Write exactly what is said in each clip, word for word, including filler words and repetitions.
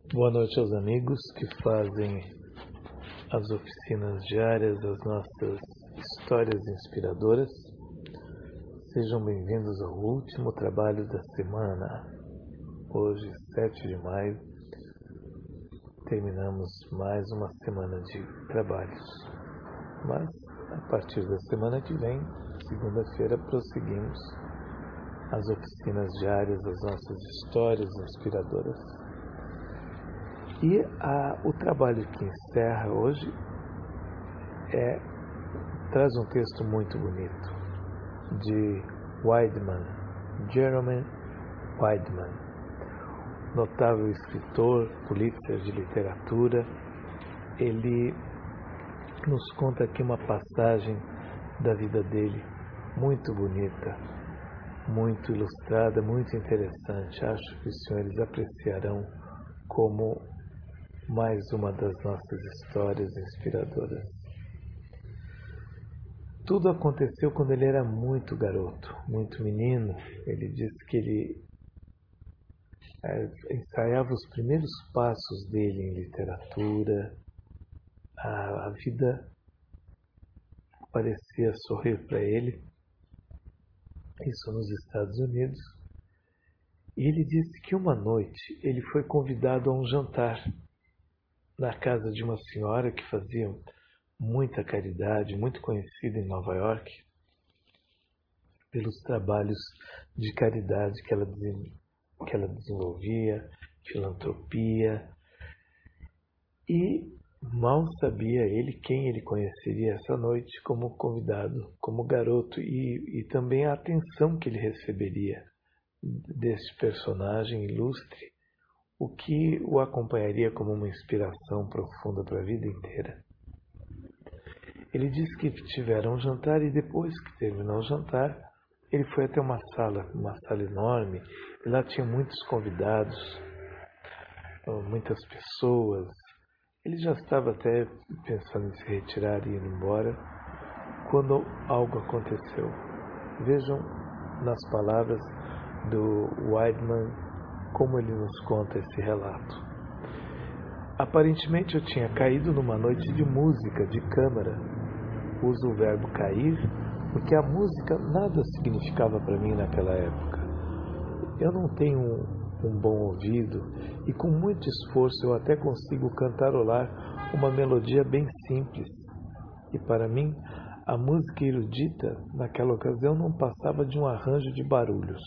Boa noite aos amigos que fazem as oficinas diárias, as nossas histórias inspiradoras. Sejam bem-vindos ao último trabalho da semana. Hoje, sete de maio, terminamos mais uma semana de trabalhos. Mas, a partir da semana que vem, segunda-feira, prosseguimos as oficinas diárias, as nossas histórias inspiradoras. E a, o trabalho que encerra hoje é, traz um texto muito bonito de Wideman, Jeremy Wideman, notável escritor, Pulitzer de literatura. Ele nos conta aqui uma passagem da vida dele muito bonita, muito ilustrada, muito interessante. Acho que os senhores apreciarão como mais uma das nossas histórias inspiradoras. Tudo aconteceu quando ele era muito garoto, muito menino. Ele disse que ele é, ensaiava os primeiros passos dele em literatura. A, a vida parecia sorrir para ele, isso nos Estados Unidos. E ele disse que uma noite ele foi convidado a um jantar na casa de uma senhora que fazia muita caridade, muito conhecida em Nova York, pelos trabalhos de caridade que ela, que ela desenvolvia, filantropia. E mal sabia ele quem ele conheceria essa noite como convidado, como garoto, e, e também a atenção que ele receberia deste personagem ilustre, o que o acompanharia como uma inspiração profunda para a vida inteira. Ele disse que tiveram um jantar e depois que terminou o jantar, ele foi até uma sala, uma sala enorme, e lá tinha muitos convidados, muitas pessoas. Ele já estava até pensando em se retirar e ir embora, quando algo aconteceu. Vejam nas palavras do Wideman como ele nos conta esse relato. Aparentemente eu tinha caído numa noite de música, de câmara. Uso o verbo cair porque a música nada significava para mim naquela época. Eu não tenho um, um bom ouvido e com muito esforço eu até consigo cantarolar uma melodia bem simples. E para mim, a música erudita naquela ocasião não passava de um arranjo de barulhos.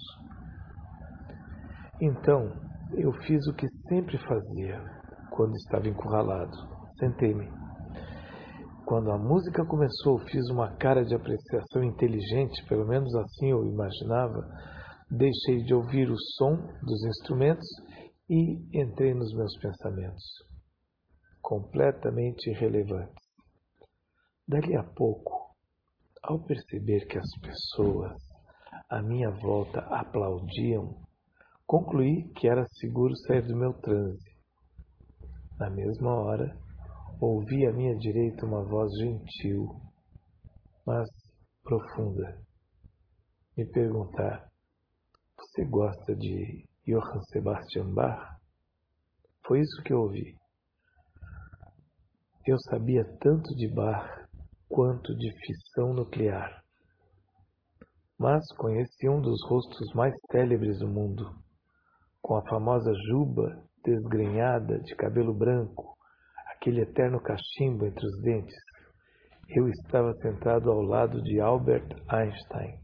Então, eu fiz o que sempre fazia quando estava encurralado. Sentei-me. Quando a música começou, fiz uma cara de apreciação inteligente, pelo menos assim eu imaginava. Deixei de ouvir o som dos instrumentos e entrei nos meus pensamentos, completamente irrelevantes. Dali a pouco, ao perceber que as pessoas à minha volta aplaudiam, concluí que era seguro sair do meu transe. Na mesma hora, ouvi à minha direita uma voz gentil, mas profunda, me perguntar: "Você gosta de Johann Sebastian Bach?" Foi isso que eu ouvi. Eu sabia tanto de Bach quanto de fissão nuclear, mas conheci um dos rostos mais célebres do mundo, com a famosa juba desgrenhada de cabelo branco, aquele eterno cachimbo entre os dentes. Eu estava sentado ao lado de Albert Einstein.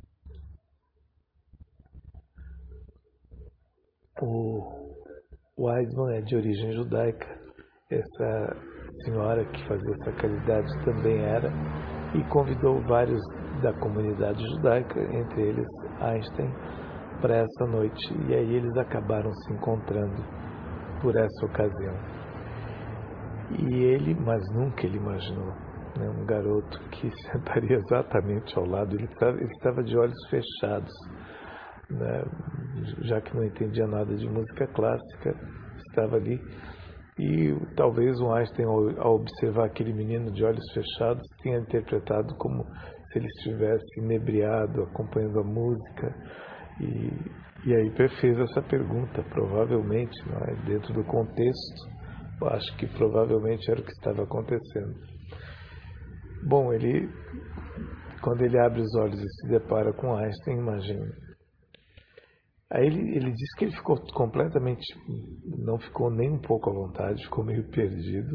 O Wideman é de origem judaica. Essa senhora que fazia essa caridade também era, e convidou vários da comunidade judaica, entre eles Einstein, para essa noite, e aí eles acabaram se encontrando por essa ocasião. E ele, mas nunca ele imaginou, né, um garoto que sentaria exatamente ao lado. Ele estava, ele estava de olhos fechados, né, já que não entendia nada de música clássica, estava ali. E talvez o Einstein, ao observar aquele menino de olhos fechados, tenha interpretado como se ele estivesse inebriado, acompanhando a música. E, e aí fez essa pergunta, provavelmente, não é? Dentro do contexto, eu acho que provavelmente era o que estava acontecendo. Bom, ele, quando ele abre os olhos e se depara com Einstein, imagina. Aí ele, ele disse que ele ficou completamente, não ficou nem um pouco à vontade, ficou meio perdido.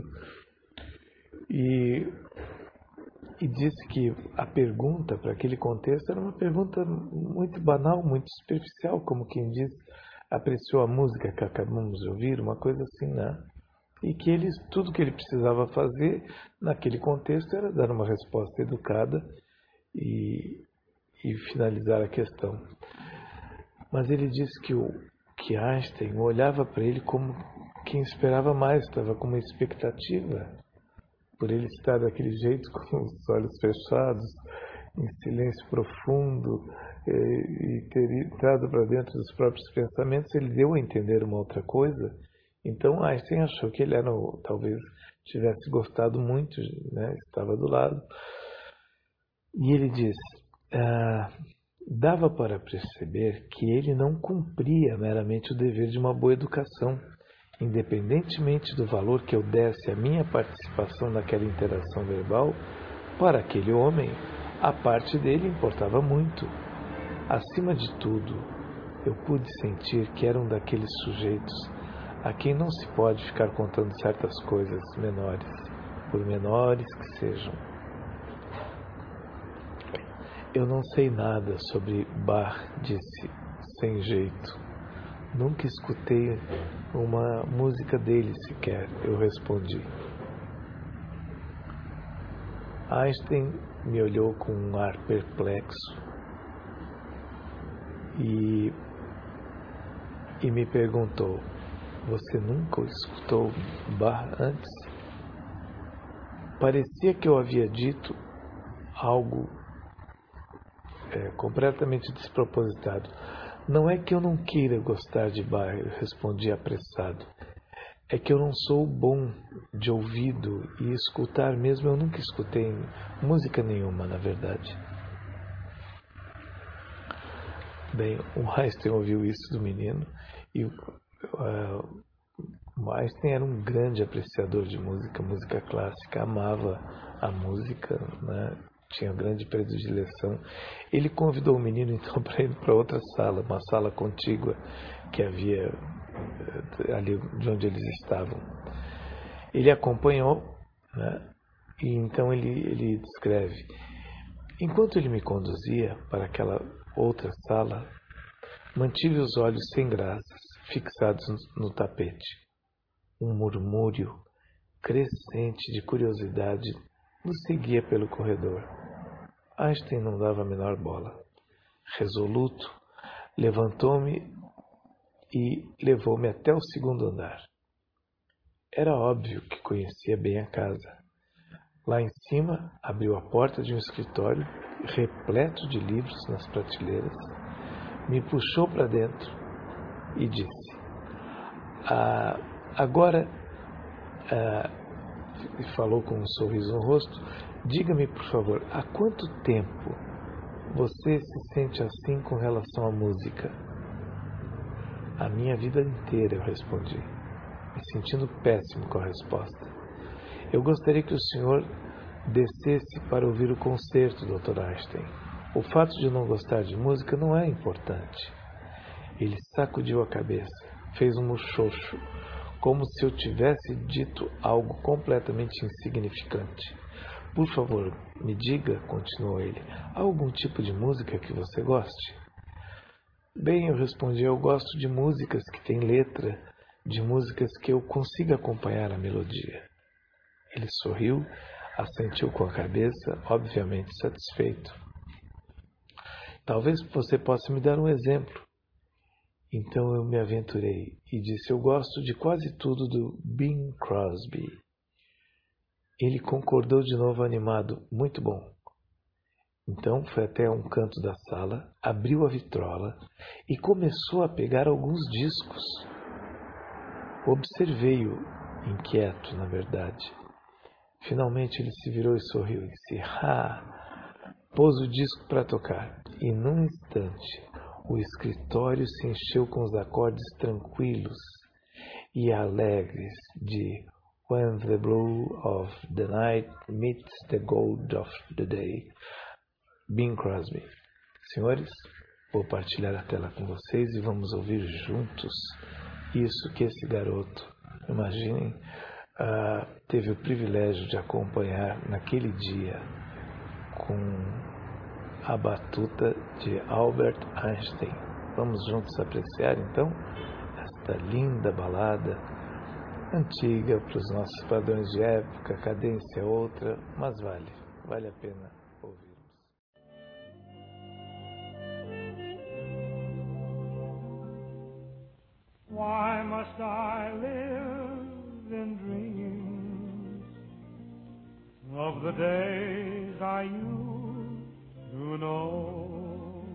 E, e disse que a pergunta para aquele contexto era uma pergunta muito banal, muito superficial, como quem diz, apreciou a música que acabamos de ouvir, uma coisa assim, né? E que ele, tudo que ele precisava fazer naquele contexto era dar uma resposta educada e, e finalizar a questão. Mas ele disse que, o, que Einstein olhava para ele como quem esperava mais, estava com uma expectativa, por ele estar daquele jeito, com os olhos fechados, em silêncio profundo, e, e ter entrado para dentro dos próprios pensamentos, ele deu a entender uma outra coisa. Então Einstein achou que ele era, talvez tivesse gostado muito, né? Estava do lado. E ele disse, ah, dava para perceber que ele não cumpria meramente o dever de uma boa educação. Independentemente do valor que eu desse à minha participação naquela interação verbal, para aquele homem, a parte dele importava muito. Acima de tudo, eu pude sentir que era um daqueles sujeitos a quem não se pode ficar contando certas coisas menores, por menores que sejam. Eu não sei nada sobre Bach, disse, sem jeito. Nunca escutei uma música dele sequer, eu respondi. Einstein me olhou com um ar perplexo e, e me perguntou, você nunca escutou Bach antes? Parecia que eu havia dito algo é, completamente despropositado. Não é que eu não queira gostar de Bach, eu respondi apressado. É que eu não sou bom de ouvido e escutar mesmo, eu nunca escutei música nenhuma, na verdade. Bem, o Einstein ouviu isso do menino e uh, o Einstein era um grande apreciador de música, música clássica, amava a música, né? Tinha grande predileção. Ele convidou o menino então para ir para outra sala, uma sala contígua que havia ali de onde eles estavam. Ele acompanhou, né? E então ele, ele descreve, enquanto ele me conduzia para aquela outra sala, mantive os olhos sem graças, fixados no, no tapete. Um murmúrio crescente de curiosidade nos seguia pelo corredor. Einstein não dava a menor bola. Resoluto, levantou-me e levou-me até o segundo andar. Era óbvio que conhecia bem a casa. Lá em cima, abriu a porta de um escritório repleto de livros nas prateleiras, me puxou para dentro e disse, ah, agora, ah, e falou com um sorriso no rosto, diga-me, por favor, há quanto tempo você se sente assim com relação à música? A minha vida inteira, eu respondi, me sentindo péssimo com a resposta. Eu gostaria que o senhor descesse para ouvir o concerto, doutor Einstein. O fato de eu não gostar de música não é importante. Ele sacudiu a cabeça, fez um muxoxo, como se eu tivesse dito algo completamente insignificante. Por favor, me diga, continuou ele, há algum tipo de música que você goste? Bem, eu respondi, eu gosto de músicas que têm letra, de músicas que eu consiga acompanhar a melodia. Ele sorriu, assentiu com a cabeça, obviamente satisfeito. Talvez você possa me dar um exemplo. Então eu me aventurei e disse, eu gosto de quase tudo do Bing Crosby. Ele concordou de novo animado, muito bom. Então foi até um canto da sala, abriu a vitrola e começou a pegar alguns discos. Observei-o, inquieto, na verdade. Finalmente ele se virou e sorriu e disse, ah, pôs o disco para tocar. E num instante, O escritório se encheu com os acordes tranquilos e alegres de When the blue of the night meets the gold of the day. Bing Crosby. Senhores, vou partilhar a tela com vocês e vamos ouvir juntos isso que esse garoto, imaginem, uh, teve o privilégio de acompanhar naquele dia com a batuta de Albert Einstein. Vamos juntos apreciar então esta linda balada antiga para os nossos padrões de época, cadência é outra, mas vale, vale a pena ouvirmos. Why must I live in dreams of the days I used to know?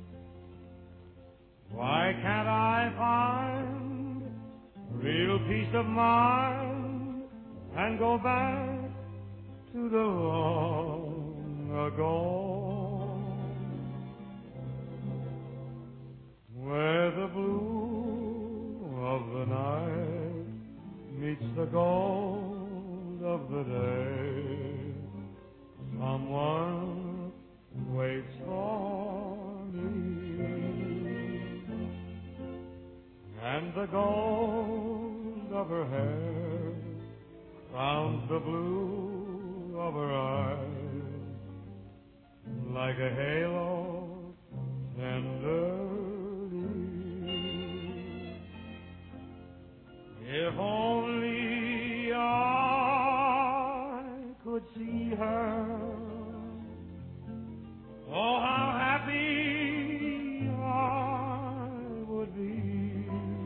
Why can't I find real peace of mind and go back to the long ago, where the blue of the night meets the gold of the day? Someone waits for me, and the gold of her hair crowns the blue of her eyes like a halo tenderly. If only I could see her, oh how happy I would be,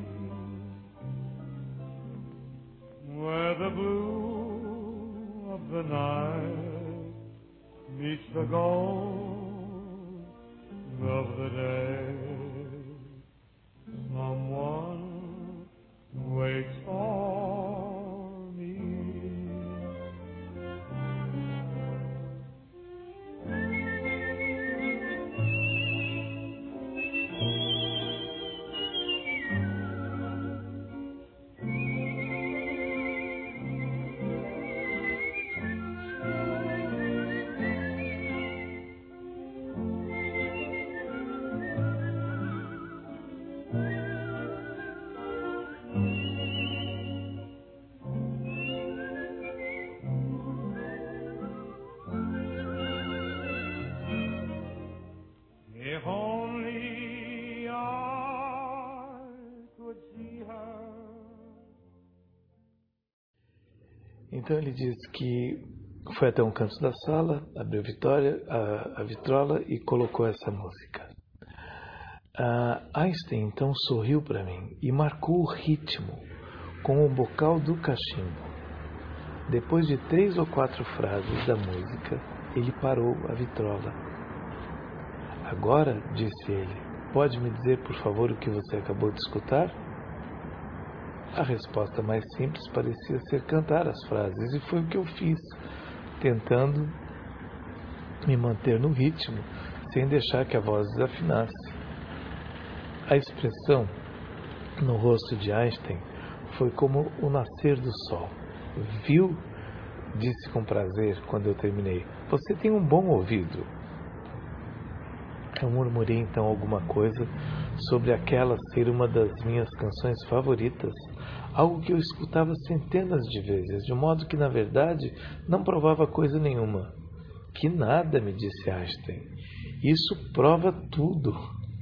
where the blue of the night meets the gold of the day. Someone waits for me. If only I could see her. Então ele diz que foi até um canto da sala, abriu a, vitória, a, a vitrola e colocou essa música. Uh, Einstein então sorriu para mim e marcou o ritmo com o bocal do cachimbo. Depois de três ou quatro frases da música, ele parou a vitrola. Agora, disse ele, pode me dizer por favor o que você acabou de escutar? A resposta mais simples parecia ser cantar as frases, e foi o que eu fiz, tentando me manter no ritmo, sem deixar que a voz desafinasse. A expressão no rosto de Einstein foi como o nascer do sol. Viu? Disse com prazer quando eu terminei. Você tem um bom ouvido. Eu murmurei então alguma coisa sobre aquela ser uma das minhas canções favoritas, algo que eu escutava centenas de vezes, de modo que, na verdade, não provava coisa nenhuma. Que nada, me disse Einstein. Isso prova tudo.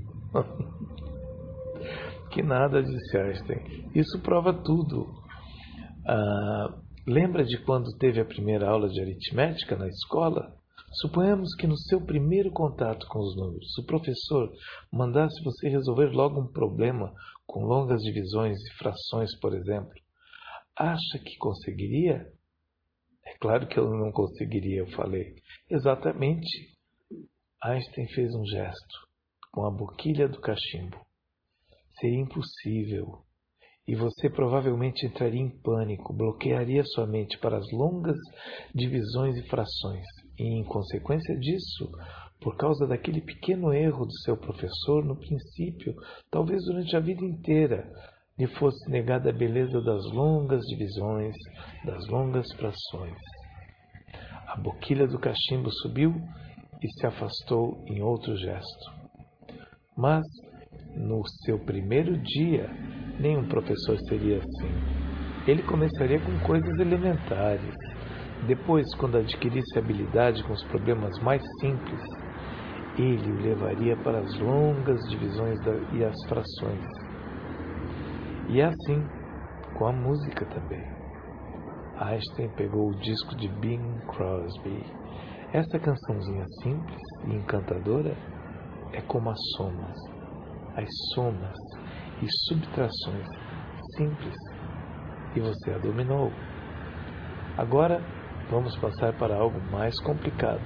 Que nada, disse Einstein. Isso prova tudo. Ah, lembra de quando teve a primeira aula de aritmética na escola? Suponhamos que no seu primeiro contato com os números, o professor mandasse você resolver logo um problema com longas divisões e frações, por exemplo. Acha que conseguiria? É claro que eu não conseguiria, eu falei. Exatamente. Einstein fez um gesto com a boquilha do cachimbo. Seria impossível. E você provavelmente entraria em pânico, bloquearia sua mente para as longas divisões e frações. E, em consequência disso, por causa daquele pequeno erro do seu professor no princípio, talvez durante a vida inteira, lhe fosse negada a beleza das longas divisões, das longas frações. A boquilha do cachimbo subiu e se afastou em outro gesto. Mas, no seu primeiro dia, nenhum professor seria assim. Ele começaria com coisas elementares. Depois, quando adquirisse habilidade com os problemas mais simples, ele o levaria para as longas divisões da, e as frações. E é assim com a música também. Einstein pegou o disco de Bing Crosby. Essa cançãozinha simples e encantadora é como as somas, as somas e subtrações simples, e você a dominou. Agora vamos passar para algo mais complicado.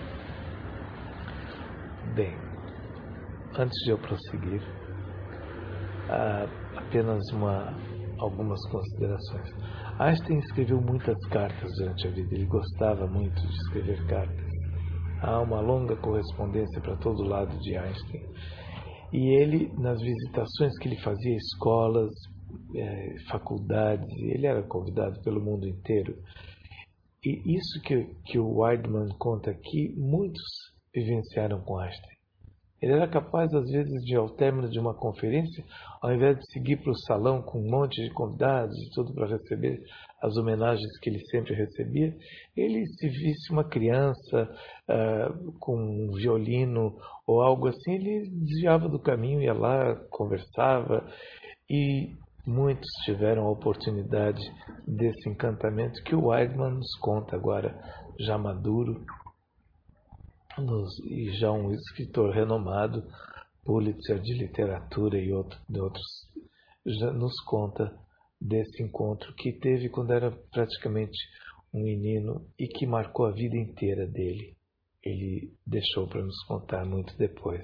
Bem, antes de eu prosseguir, ah, apenas uma, algumas considerações. Einstein escreveu muitas cartas durante a vida, ele gostava muito de escrever cartas. Há uma longa correspondência para todo lado de Einstein. E ele, nas visitações que ele fazia, escolas, eh, faculdades, ele era convidado pelo mundo inteiro. E isso que, que o Weidman conta aqui, muitos vivenciaram com Einstein. Ele era capaz, às vezes, de, ao término de uma conferência, ao invés de seguir para o salão com um monte de convidados e tudo para receber as homenagens que ele sempre recebia, ele, se visse uma criança uh, com um violino ou algo assim, ele desviava do caminho, ia lá, conversava, e muitos tiveram a oportunidade desse encantamento que o Weidman nos conta agora, já maduro, Nos, e já um escritor renomado, Pulitzer de literatura e outro, de outros, já nos conta desse encontro que teve quando era praticamente um menino e que marcou a vida inteira dele. Ele deixou para nos contar muito depois.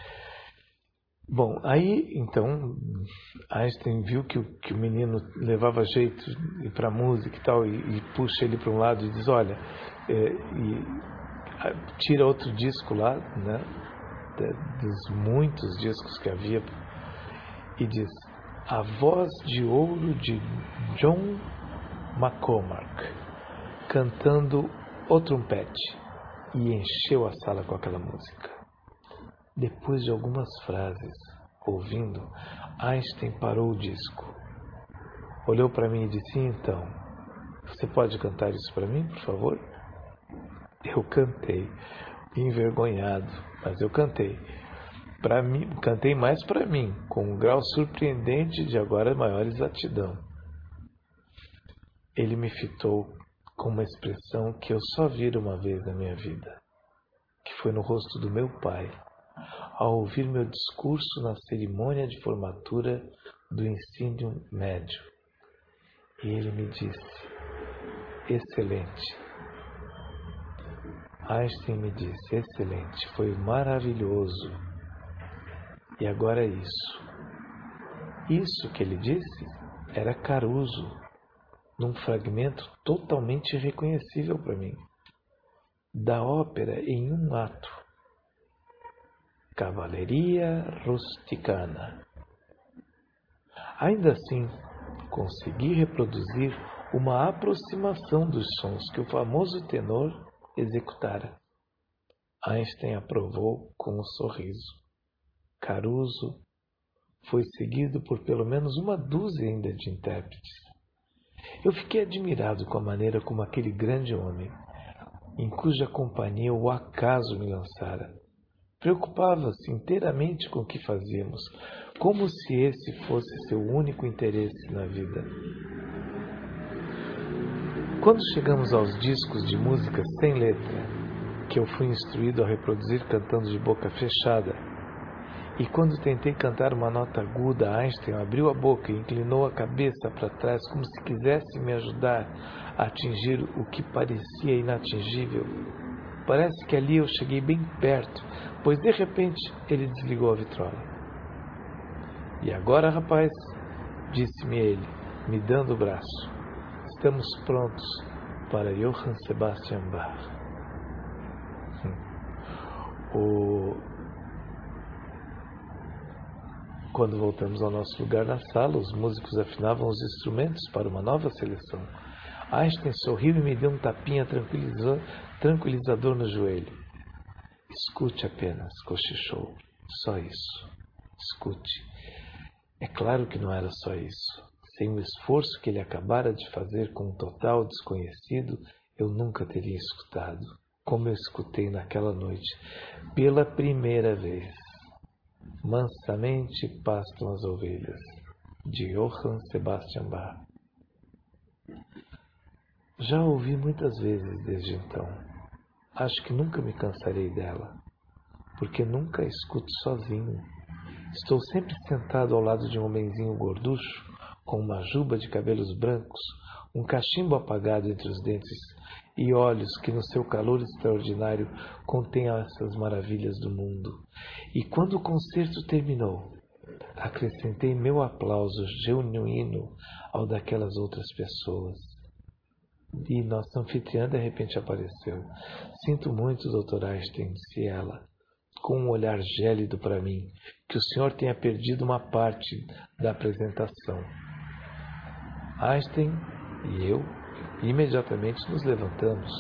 Bom, aí então Einstein viu que o, que o menino levava jeito para a música e tal, e, e puxa ele para um lado e diz, olha, é, e tira outro disco lá, né, dos muitos discos que havia, e diz, A Voz de Ouro de John McCormack, cantando O Trompete, e encheu a sala com aquela música. Depois de algumas frases, ouvindo, Einstein parou o disco, olhou para mim e disse, então, você pode cantar isso para mim, por favor? Eu cantei, envergonhado, mas eu cantei. Para mim, cantei mais para mim, com um grau surpreendente de agora maior exatidão. Ele me fitou com uma expressão que eu só vira uma vez na minha vida, que foi no rosto do meu pai, ao ouvir meu discurso na cerimônia de formatura do ensino médio. E ele me disse, excelente. Einstein me disse, excelente, foi maravilhoso. E agora isso. Isso que ele disse era Caruso, num fragmento totalmente irreconhecível para mim, da ópera em um ato. Cavalleria Rusticana. Ainda assim, consegui reproduzir uma aproximação dos sons que o famoso tenor executara. Einstein aprovou com um sorriso. Caruso foi seguido por pelo menos uma dúzia ainda de intérpretes. Eu fiquei admirado com a maneira como aquele grande homem, em cuja companhia o acaso me lançara, preocupava-se inteiramente com o que fazíamos, como se esse fosse seu único interesse na vida. Quando chegamos aos discos de música sem letra, que eu fui instruído a reproduzir cantando de boca fechada, e quando tentei cantar uma nota aguda, Einstein abriu a boca e inclinou a cabeça para trás como se quisesse me ajudar a atingir o que parecia inatingível. Parece que ali eu cheguei bem perto, pois de repente ele desligou a vitrola. E agora, rapaz, disse-me ele, me dando o braço, estamos prontos para Johann Sebastian Bach. O... Quando voltamos ao nosso lugar na sala, os músicos afinavam os instrumentos para uma nova seleção. Einstein sorriu e me deu um tapinha tranquilizador, tranquilizador no joelho. Escute apenas, cochichou. Só isso. Escute. É claro que não era só isso. Sem o esforço que ele acabara de fazer com um total desconhecido, eu nunca teria escutado, como eu escutei naquela noite, pela primeira vez. Mansamente pastam as ovelhas, de Johann Sebastian Bach. Já a ouvi muitas vezes desde então. Acho que nunca me cansarei dela, porque nunca a escuto sozinho. Estou sempre sentado ao lado de um homenzinho gorducho, com uma juba de cabelos brancos, um cachimbo apagado entre os dentes e olhos que no seu calor extraordinário contêm essas maravilhas do mundo. E quando o concerto terminou, acrescentei meu aplauso genuíno ao daquelas outras pessoas. E nossa anfitriã de repente apareceu. Sinto muito, doutor Einstein, disse ela, com um olhar gélido para mim, que o senhor tenha perdido uma parte da apresentação. Einstein e eu imediatamente nos levantamos.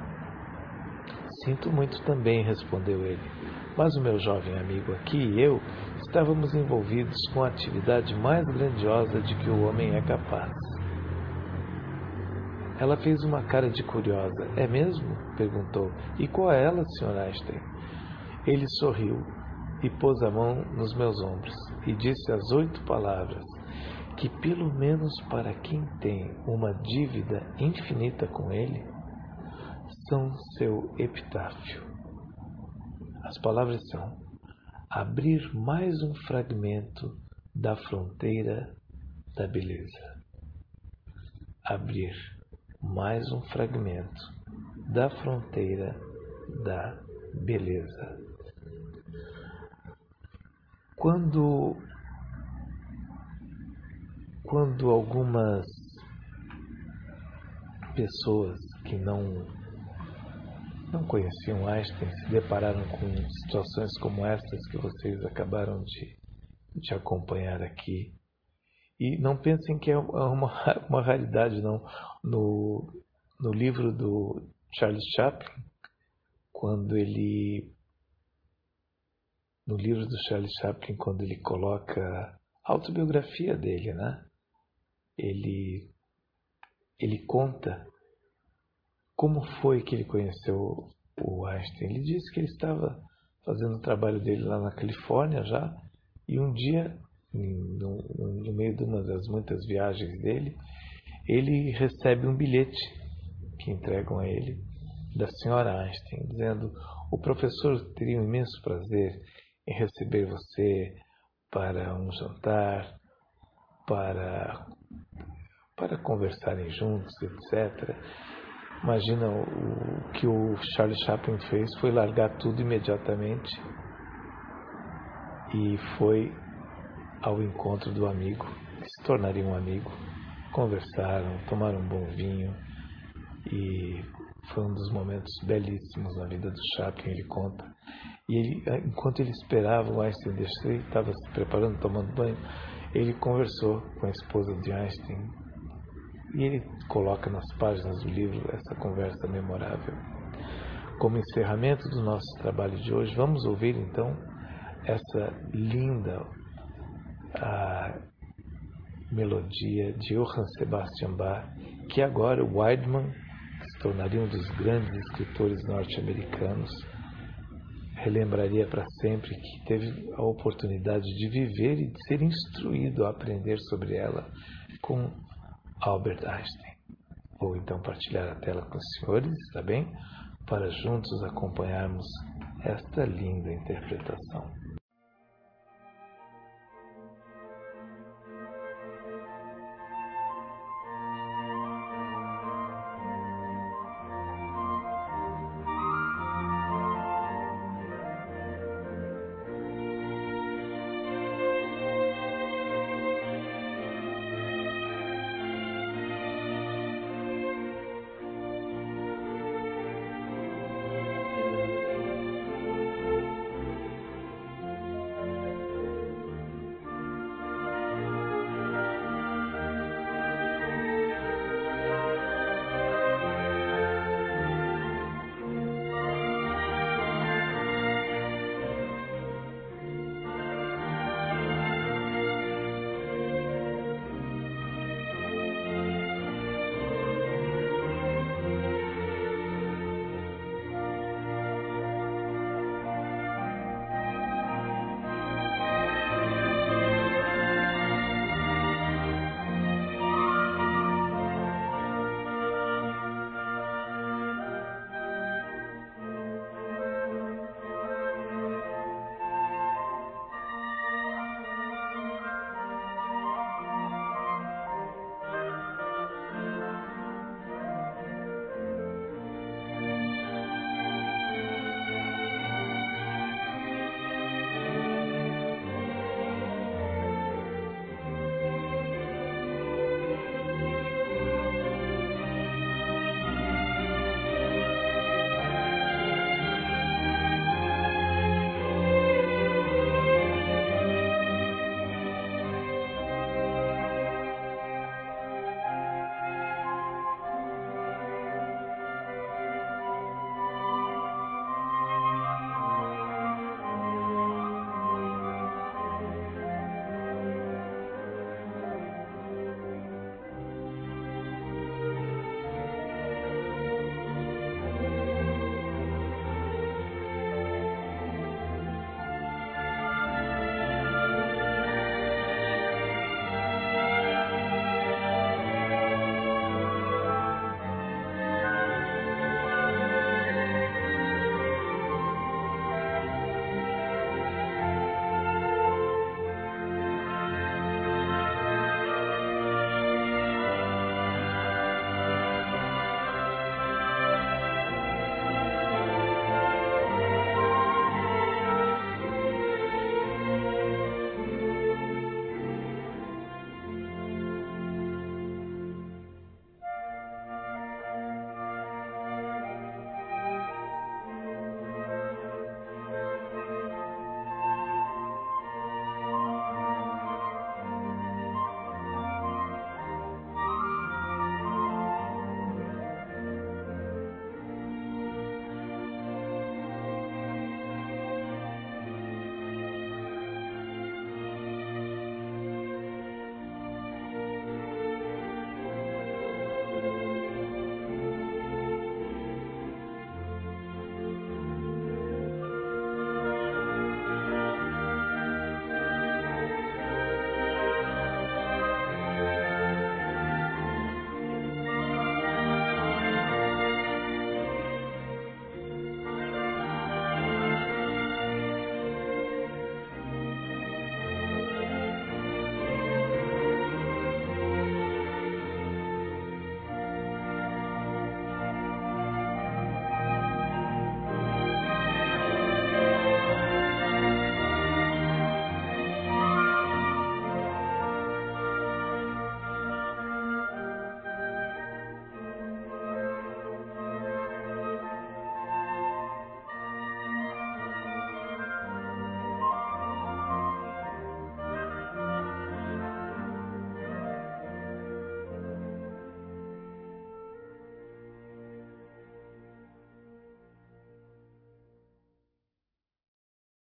Sinto muito também, respondeu ele, mas o meu jovem amigo aqui e eu estávamos envolvidos com a atividade mais grandiosa de que o homem é capaz. Ela fez uma cara de curiosa. É mesmo? Perguntou. E qual é ela, senhor Einstein? Ele sorriu e pôs a mão nos meus ombros e disse as oito palavras que, pelo menos para quem tem uma dívida infinita com ele, são seu epitáfio. As palavras são: abrir mais um fragmento da fronteira da beleza. Abrir mais um fragmento da fronteira da beleza. Quando, quando algumas pessoas que não, não conheciam Einstein se depararam com situações como essas que vocês acabaram de, de acompanhar aqui, e não pensem que é uma, uma raridade, não. No, no livro do Charles Chaplin, quando ele... No livro do Charles Chaplin, quando ele coloca a autobiografia dele, né? Ele, ele conta como foi que ele conheceu o Einstein. Ele disse que ele estava fazendo o trabalho dele lá na Califórnia já, e um dia, no, no meio de uma das muitas viagens dele, ele recebe um bilhete que entregam a ele da senhora Einstein, dizendo: o professor teria um imenso prazer em receber você para um jantar, para, para conversarem juntos, etcétera. Imagina, o, o que o Charles Chaplin fez foi largar tudo imediatamente e foi ao encontro do amigo, que se tornaria um amigo. Conversaram, tomaram um bom vinho, e foi um dos momentos belíssimos na vida do Chaplin, ele conta. E ele, enquanto ele esperava o Einstein descer, estava se preparando, tomando banho, ele conversou com a esposa de Einstein, e ele coloca nas páginas do livro essa conversa memorável. Como encerramento do nosso trabalho de hoje, vamos ouvir então essa linda a melodia de Johann Sebastian Bach, que agora o Weidmann, que se tornaria um dos grandes escritores norte-americanos, relembraria para sempre que teve a oportunidade de viver e de ser instruído a aprender sobre ela com Albert Einstein. Vou então partilhar a tela com os senhores, está bem? Para juntos acompanharmos esta linda interpretação.